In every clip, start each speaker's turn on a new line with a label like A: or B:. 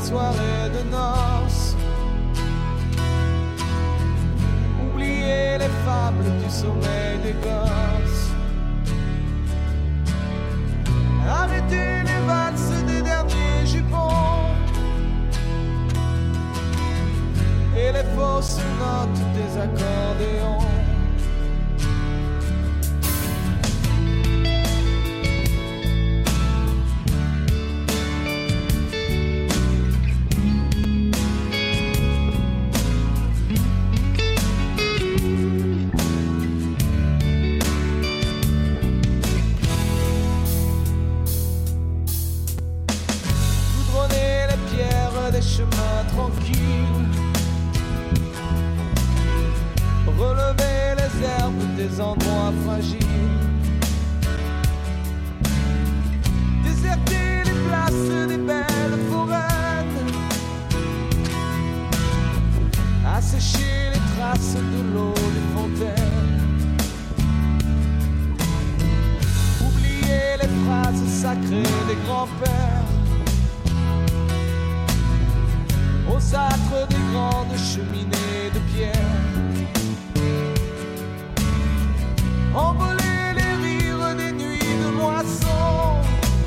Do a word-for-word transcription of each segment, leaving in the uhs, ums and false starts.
A: soirées de noces. Oubliez les fables du sommeil des gosses. Arrêtez les valses des derniers jupons et les fausses notes des accordéons. Chemins tranquilles, relever les herbes des endroits fragiles, déserter les places des belles forêts, assécher les traces de l'eau des fontaines, oublier les phrases sacrées des grands-pères, aux âtres des grandes cheminées de pierre, envoler les rires des nuits de moisson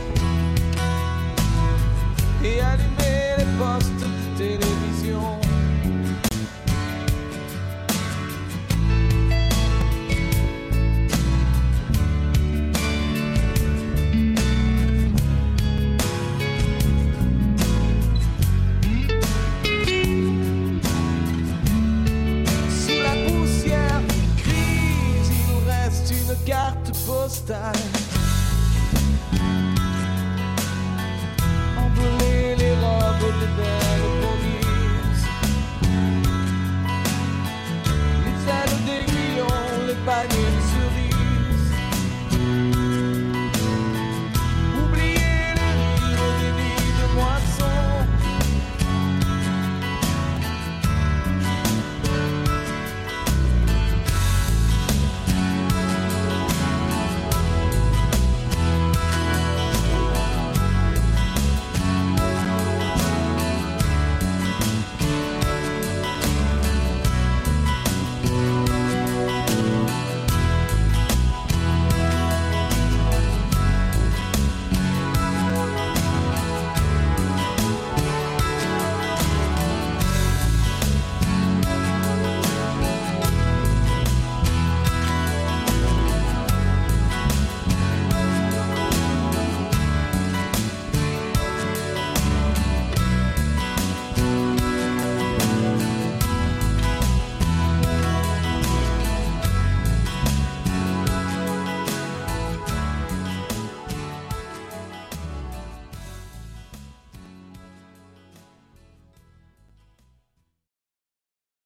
A: et allumer les postes de télévision. Carte postale